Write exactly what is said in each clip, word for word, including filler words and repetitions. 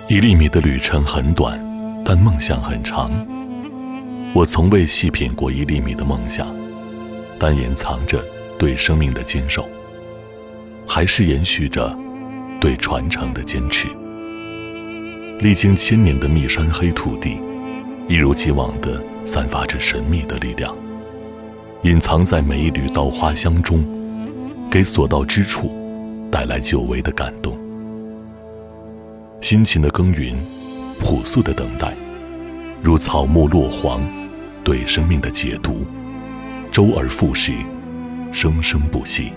一粒米的旅程很短，但梦想很长。我从未细品过一粒米的梦想，但隐藏着对生命的坚守，还是延续着对传承的坚持。历经千年的密山黑土地，一如既往地散发着神秘的力量，隐藏在每一缕稻花香中，给所到之处带来久违的感动。辛勤的耕耘，朴素的等待，如草木落黄，对生命的解读，周而复始，生生不息。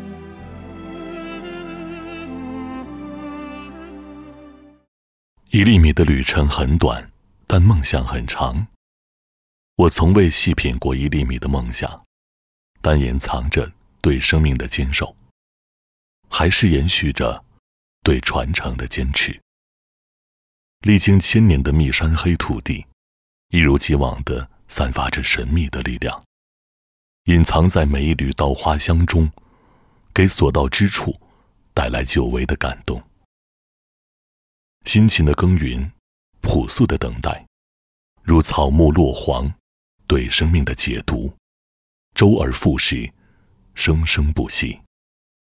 一粒米的旅程很短，但梦想很长。我从未细品过一粒米的梦想，但隐藏着对生命的坚守，还是延续着对传承的坚持。历经千年的密山黑土地，一如既往地散发着神秘的力量，隐藏在每一缕稻花香中，给所到之处带来久违的感动。辛勤的耕耘，朴素的等待，如草木落黄，对生命的解读，周而复始，生生不息。